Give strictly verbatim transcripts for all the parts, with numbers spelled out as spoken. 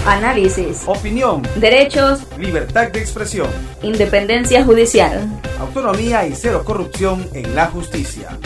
Análisis. Opinión. Derechos. Libertad de expresión. Independencia judicial. Autonomía y cero corrupción en la justicia.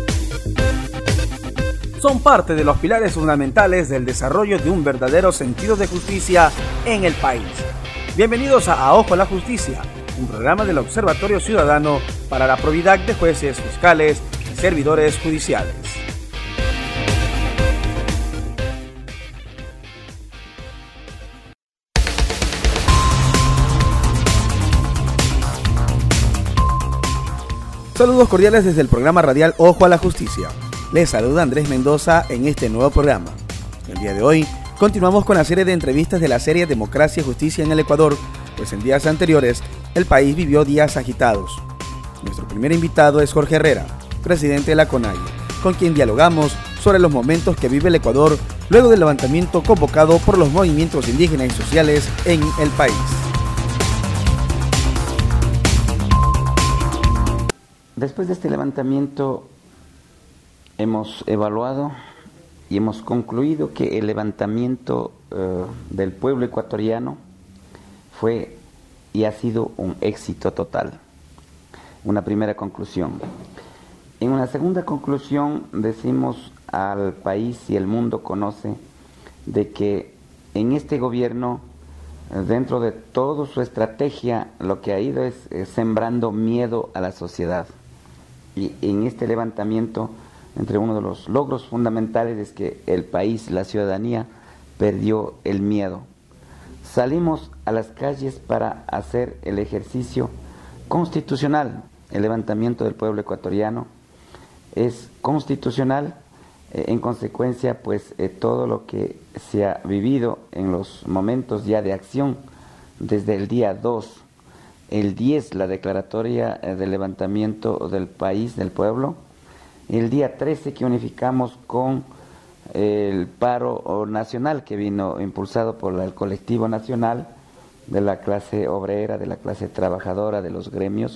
Son parte de los pilares fundamentales del desarrollo de un verdadero sentido de justicia en el país. Bienvenidos a A Ojo a la Justicia, un programa del Observatorio Ciudadano para la probidad de jueces, fiscales y servidores judiciales. Saludos cordiales desde el programa radial Ojo a la Justicia. Les saluda Andrés Mendoza en este nuevo programa. El día de hoy continuamos con la serie de entrevistas de la serie Democracia y Justicia en el Ecuador, pues en días anteriores el país vivió días agitados. Nuestro primer invitado es Jorge Herrera, presidente de la CONAIE, con quien dialogamos sobre los momentos que vive el Ecuador luego del levantamiento convocado por los movimientos indígenas y sociales en el país. Después de este levantamiento hemos evaluado y hemos concluido que el levantamiento uh, del pueblo ecuatoriano fue y ha sido un éxito total. Una primera conclusión. En una segunda conclusión decimos al país y el mundo conoce de que en este gobierno, dentro de toda su estrategia, lo que ha ido es eh, sembrando miedo a la sociedad. Y en este levantamiento, entre uno de los logros fundamentales es que el país, la ciudadanía, perdió el miedo. Salimos a las calles para hacer el ejercicio constitucional. El levantamiento del pueblo ecuatoriano es constitucional, eh, en consecuencia, pues eh, todo lo que se ha vivido en los momentos ya de acción, desde el día dos, el diez, la declaratoria eh, del levantamiento del país, del pueblo, el día trece que unificamos con el paro nacional que vino impulsado por el colectivo nacional de la clase obrera, de la clase trabajadora, de los gremios,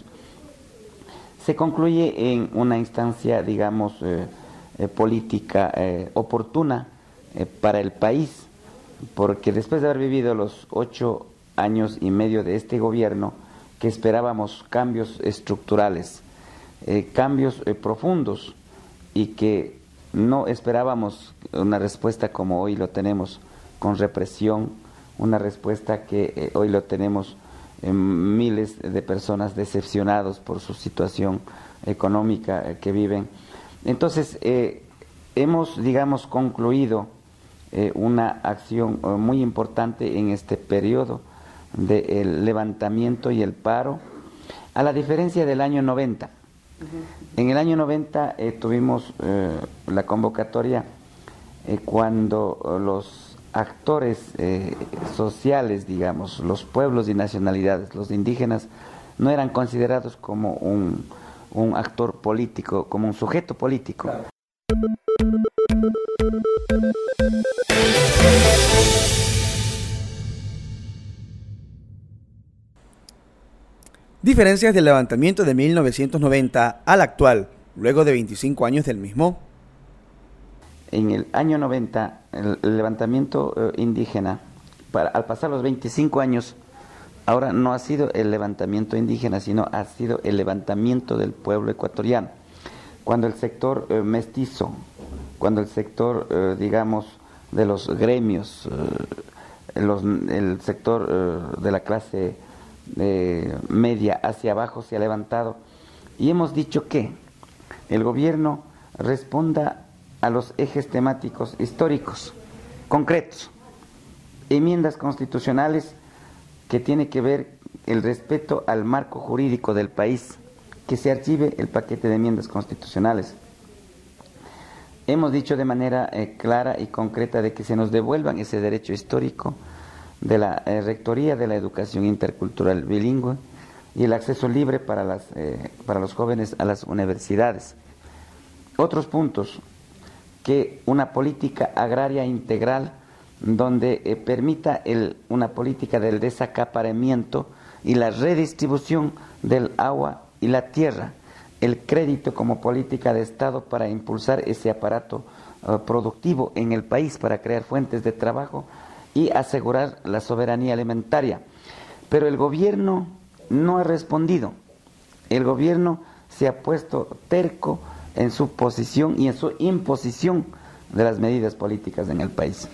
se concluye en una instancia, digamos, eh, eh, política eh, oportuna eh, para el país, porque después de haber vivido los ocho años y medio de este gobierno, que esperábamos cambios estructurales, eh, cambios eh, profundos, y que no esperábamos una respuesta como hoy lo tenemos, con represión, una respuesta que eh, hoy lo tenemos en miles de personas decepcionados por su situación económica eh, que viven. Entonces, eh, hemos, digamos, concluido eh, una acción eh, muy importante en este periodo del levantamiento y el paro, a la diferencia del año noventa. En el año noventa eh, tuvimos eh, la convocatoria eh, cuando eh, los actores eh, sociales, digamos, los pueblos y nacionalidades, los indígenas, no eran considerados como un, un actor político, como un sujeto político. Claro. Diferencias del levantamiento de mil novecientos noventa al actual, luego de veinticinco años del mismo. En el año noventa, el, el levantamiento eh, indígena, para, al pasar los veinticinco años, ahora no ha sido el levantamiento indígena, sino ha sido el levantamiento del pueblo ecuatoriano. Cuando el sector eh, mestizo, cuando el sector, eh, digamos, de los gremios, eh, los, el sector eh, de la clase Eh, media hacia abajo se ha levantado, y hemos dicho que el gobierno responda a los ejes temáticos históricos concretos, enmiendas constitucionales que tiene que ver el respeto al marco jurídico del país, que se archive el paquete de enmiendas constitucionales. Hemos dicho de manera eh, clara y concreta de que se nos devuelvan ese derecho histórico de la eh, Rectoría de la Educación Intercultural Bilingüe y el acceso libre para, las, eh, para los jóvenes a las universidades. Otros puntos, que una política agraria integral donde eh, permita el, una política del desacaparamiento y la redistribución del agua y la tierra, el crédito como política de Estado para impulsar ese aparato uh, productivo en el país, para crear fuentes de trabajo, y asegurar la soberanía alimentaria. Pero el gobierno no ha respondido. El gobierno se ha puesto terco en su posición y en su imposición de las medidas políticas en el país.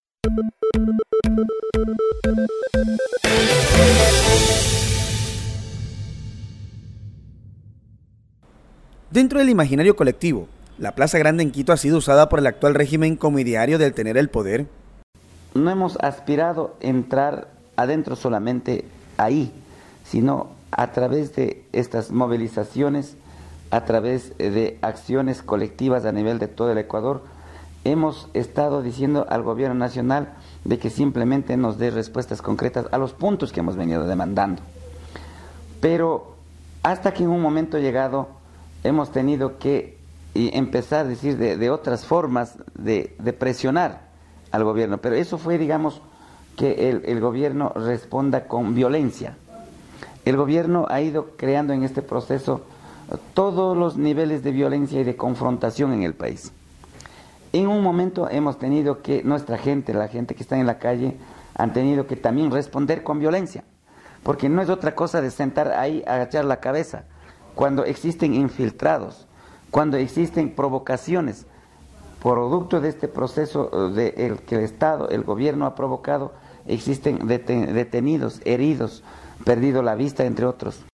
Dentro del imaginario colectivo, la Plaza Grande en Quito ha sido usada por el actual régimen como ideario del tener el poder. No hemos aspirado a entrar adentro solamente ahí, sino a través de estas movilizaciones, a través de acciones colectivas a nivel de todo el Ecuador, hemos estado diciendo al gobierno nacional de que simplemente nos dé respuestas concretas a los puntos que hemos venido demandando. Pero hasta que en un momento llegado hemos tenido que empezar a decir de, de otras formas de, de presionar al gobierno, pero eso fue, digamos, que el, el gobierno responda con violencia. El gobierno ha ido creando en este proceso todos los niveles de violencia y de confrontación en el país. En un momento hemos tenido que, nuestra gente, la gente que está en la calle, han tenido que también responder con violencia, porque no es otra cosa de sentar ahí, agachar la cabeza, cuando existen infiltrados, cuando existen provocaciones, producto de este proceso de el que el Estado, el gobierno ha provocado, existen detenidos, heridos, perdido la vista, entre otros.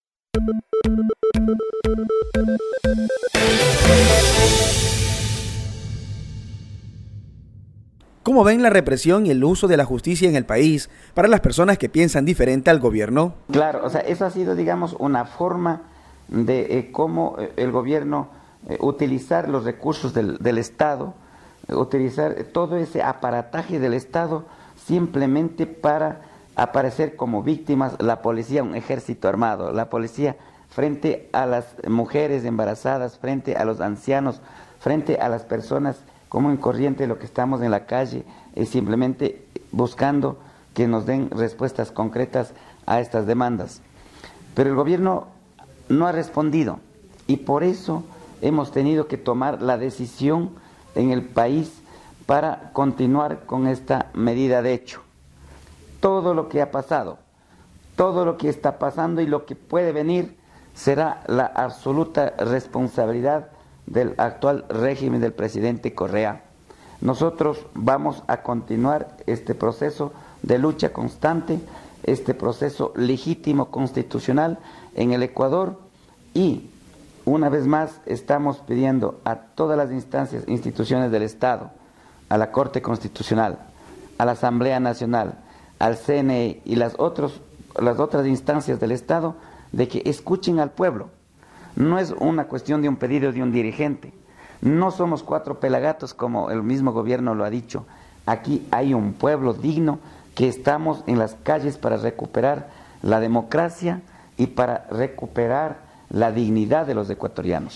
¿Cómo ven la represión y el uso de la justicia en el país para las personas que piensan diferente al gobierno? Claro, o sea, eso ha sido, digamos, una forma de eh, cómo eh, el gobierno eh, utilizar los recursos del, del Estado, eh, utilizar todo ese aparataje del Estado simplemente para aparecer como víctimas, la policía, un ejército armado, la policía frente a las mujeres embarazadas, frente a los ancianos, frente a las personas común y corriente, lo que estamos en la calle, es simplemente buscando que nos den respuestas concretas a estas demandas. Pero el gobierno no ha respondido y por eso hemos tenido que tomar la decisión en el país para continuar con esta medida de hecho. Todo lo que ha pasado, todo lo que está pasando y lo que puede venir será la absoluta responsabilidad del actual régimen del presidente Correa. Nosotros vamos a continuar este proceso de lucha constante, este proceso legítimo constitucional en el Ecuador y una vez más estamos pidiendo a todas las instancias, instituciones del Estado, a la Corte Constitucional, a la Asamblea Nacional, al C N E y las, otros, las otras instancias del Estado de que escuchen al pueblo. No es una cuestión de un pedido de un dirigente. No somos cuatro pelagatos como el mismo gobierno lo ha dicho. Aquí hay un pueblo digno que estamos en las calles para recuperar la democracia y para recuperar la dignidad de los ecuatorianos.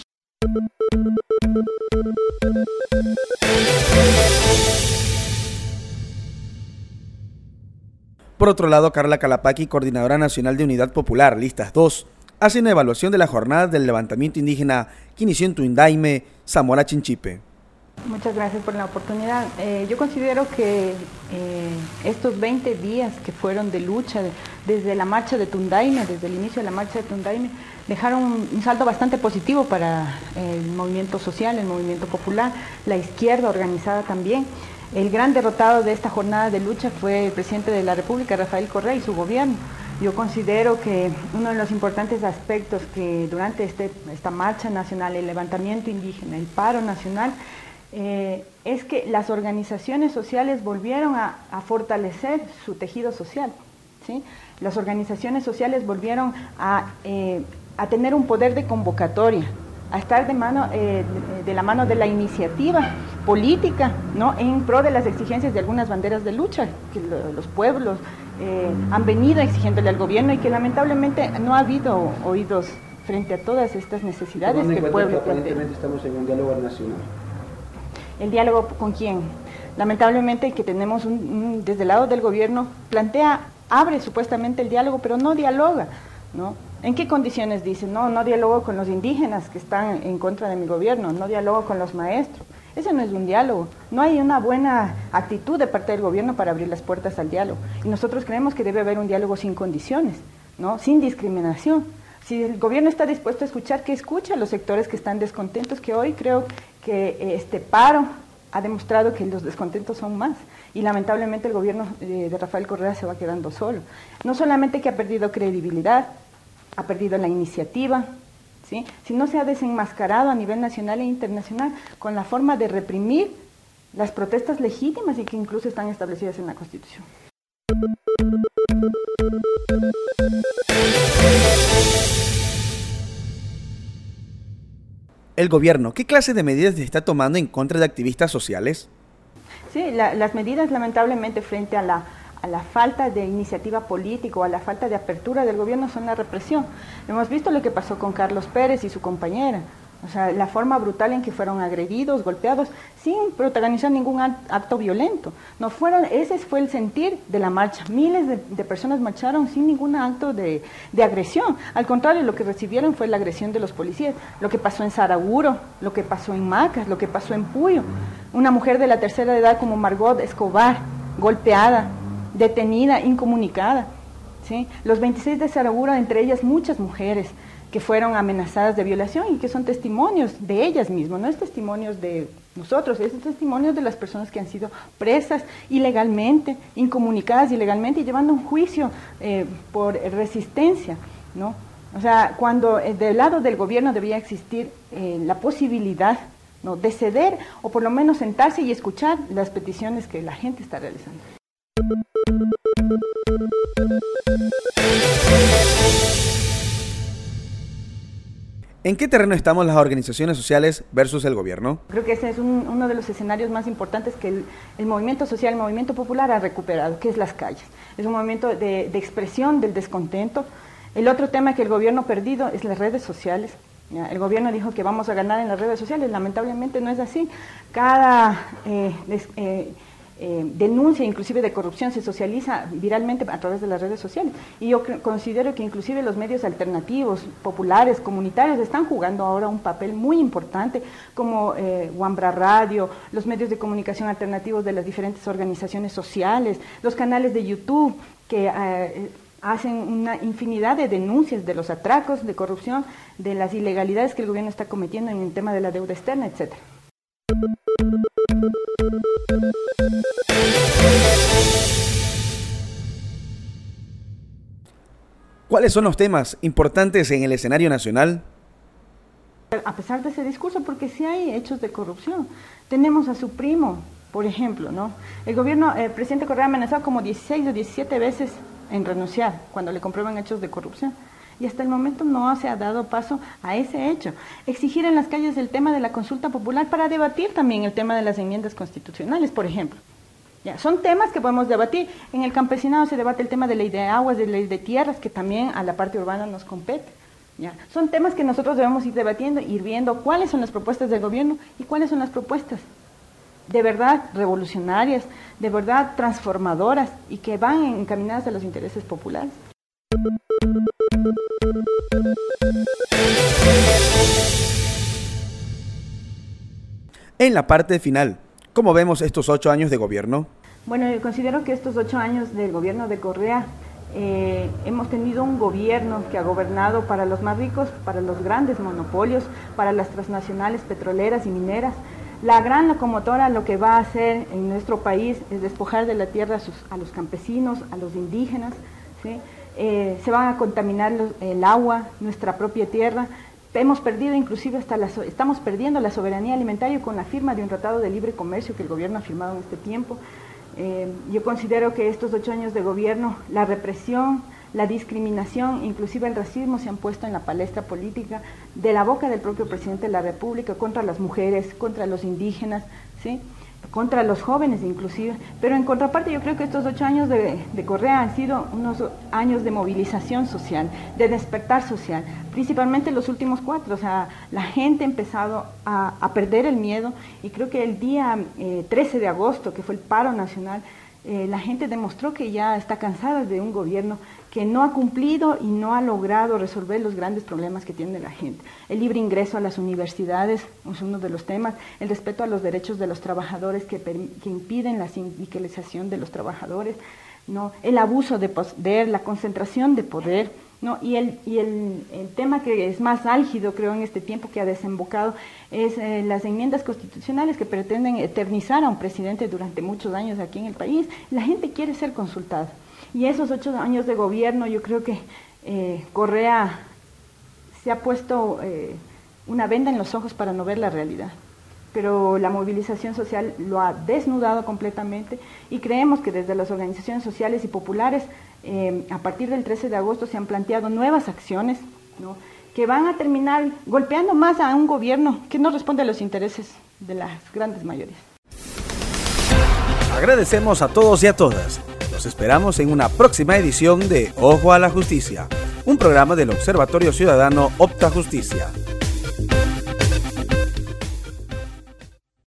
Por otro lado, Carla Calapaqui, coordinadora nacional de Unidad Popular, Listas dos, hace una evaluación de la jornada del levantamiento indígena que inició en Tundaime, Zamora Chinchipe. Muchas gracias por la oportunidad. Eh, yo considero que eh, estos veinte días que fueron de lucha, desde la marcha de Tundaime, desde el inicio de la marcha de Tundaime, dejaron un saldo bastante positivo para el movimiento social, el movimiento popular, la izquierda organizada también. El gran derrotado de esta jornada de lucha fue el presidente de la República, Rafael Correa, y su gobierno. Yo considero que uno de los importantes aspectos que durante este, esta marcha nacional, el levantamiento indígena, el paro nacional, eh, es que las organizaciones sociales volvieron a, a fortalecer su tejido social, ¿sí? Las organizaciones sociales volvieron a, eh, a tener un poder de convocatoria, a estar de, mano, eh, de, de la mano de la iniciativa política, ¿no?, en pro de las exigencias de algunas banderas de lucha que lo, los pueblos eh, han venido exigiéndole al gobierno y que lamentablemente no ha habido oídos frente a todas estas necesidades que el pueblo plantea. Aparentemente estamos en un diálogo nacional. ¿El diálogo con quién? Lamentablemente que tenemos un, un, desde el lado del gobierno plantea, abre supuestamente el diálogo, pero no dialoga, ¿no? ¿En qué condiciones dice? No, no dialogo con los indígenas que están en contra de mi gobierno, no dialogo con los maestros. Ese no es un diálogo. No hay una buena actitud de parte del gobierno para abrir las puertas al diálogo. Y nosotros creemos que debe haber un diálogo sin condiciones, ¿no? Sin discriminación. Si el gobierno está dispuesto a escuchar, que escuche a los sectores que están descontentos, que hoy creo que este paro ha demostrado que los descontentos son más. Y lamentablemente el gobierno de Rafael Correa se va quedando solo. No solamente que ha perdido credibilidad, ha perdido la iniciativa, ¿sí?, sino se ha desenmascarado a nivel nacional e internacional con la forma de reprimir las protestas legítimas y que incluso están establecidas en la Constitución. El gobierno, ¿qué clase de medidas está tomando en contra de activistas sociales? Sí, la, las medidas lamentablemente frente a la, a la falta de iniciativa política o a la falta de apertura del gobierno son la represión. Hemos visto lo que pasó con Carlos Pérez y su compañera. O sea, la forma brutal en que fueron agredidos, golpeados, sin protagonizar ningún acto violento. No fueron, ese fue el sentir de la marcha. Miles de, de personas marcharon sin ningún acto de, de agresión. Al contrario, lo que recibieron fue la agresión de los policías. Lo que pasó en Saraguro, lo que pasó en Macas, lo que pasó en Puyo. Una mujer de la tercera edad como Margot Escobar, golpeada, detenida, incomunicada, ¿sí? Los veintiséis de Saraguro, entre ellas muchas mujeres que fueron amenazadas de violación y que son testimonios de ellas mismas, no es testimonios de nosotros, es testimonios de las personas que han sido presas ilegalmente, incomunicadas ilegalmente y llevando un juicio eh, por resistencia, ¿no? O sea, cuando eh, del lado del gobierno debía existir eh, la posibilidad, ¿no?, de ceder o por lo menos sentarse y escuchar las peticiones que la gente está realizando. ¿En qué terreno estamos las organizaciones sociales versus el gobierno? Creo que ese es un, uno de los escenarios más importantes que el, el movimiento social, el movimiento popular ha recuperado, que es las calles. Es un movimiento de, de expresión del descontento. El otro tema que el gobierno ha perdido es las redes sociales. ¿Ya? El gobierno dijo que vamos a ganar en las redes sociales, lamentablemente no es así. Cada eh, des, eh, Eh, denuncia inclusive de corrupción se socializa viralmente a través de las redes sociales y yo considero que inclusive los medios alternativos, populares, comunitarios están jugando ahora un papel muy importante como eh, Wambra Radio, los medios de comunicación alternativos de las diferentes organizaciones sociales, los canales de YouTube que eh, hacen una infinidad de denuncias de los atracos, de corrupción, de las ilegalidades que el gobierno está cometiendo en el tema de la deuda externa, etcétera. ¿Cuáles son los temas importantes en el escenario nacional? A pesar de ese discurso, porque sí hay hechos de corrupción. Tenemos a su primo, por ejemplo, ¿no? El gobierno, el presidente Correa ha amenazado como dieciséis o diecisiete veces en renunciar cuando le comprueban hechos de corrupción. Y hasta el momento no se ha dado paso a ese hecho. Exigir en las calles el tema de la consulta popular para debatir también el tema de las enmiendas constitucionales, por ejemplo. Ya, son temas que podemos debatir. En el campesinado se debate el tema de ley de aguas, de ley de tierras, que también a la parte urbana nos compete. Ya, son temas que nosotros debemos ir debatiendo, ir viendo cuáles son las propuestas del gobierno y cuáles son las propuestas de verdad revolucionarias, de verdad transformadoras y que van encaminadas a los intereses populares. En la parte final, ¿cómo vemos estos ocho años de gobierno? Bueno, yo considero que estos ocho años del gobierno de Correa eh, hemos tenido un gobierno que ha gobernado para los más ricos, para los grandes monopolios, para las transnacionales petroleras y mineras. La gran locomotora lo que va a hacer en nuestro país es despojar de la tierra a, sus, a los campesinos, a los indígenas, ¿sí? Eh, se van a contaminar los, el agua, nuestra propia tierra. Hemos perdido inclusive hasta la, estamos perdiendo la soberanía alimentaria con la firma de un tratado de libre comercio que el gobierno ha firmado en este tiempo. Eh, yo considero que estos ocho años de gobierno, la represión, la discriminación, inclusive el racismo se han puesto en la palestra política de la boca del propio presidente de la República contra las mujeres, contra los indígenas, ¿sí?, contra los jóvenes inclusive, pero en contraparte yo creo que estos ocho años de, de Correa han sido unos años de movilización social, de despertar social, principalmente los últimos cuatro. O sea, la gente ha empezado a, a perder el miedo y creo que el día eh, trece de agosto, que fue el paro nacional, eh, la gente demostró que ya está cansada de un gobierno que no ha cumplido y no ha logrado resolver los grandes problemas que tiene la gente. El libre ingreso a las universidades es uno de los temas, el respeto a los derechos de los trabajadores que, que impiden la sindicalización de los trabajadores, ¿no? El abuso de poder, la concentración de poder, ¿no? Y, el, y el, el tema que es más álgido, creo, en este tiempo que ha desembocado, es eh, las enmiendas constitucionales que pretenden eternizar a un presidente durante muchos años aquí en el país. La gente quiere ser consultada. Y esos ocho años de gobierno, yo creo que eh, Correa se ha puesto eh, una venda en los ojos para no ver la realidad. Pero la movilización social lo ha desnudado completamente y creemos que desde las organizaciones sociales y populares, eh, a partir del trece de agosto se han planteado nuevas acciones, ¿no?, que van a terminar golpeando más a un gobierno que no responde a los intereses de las grandes mayorías. Agradecemos a todos y a todas. Los esperamos en una próxima edición de Ojo a la Justicia, un programa del Observatorio Ciudadano Opta Justicia.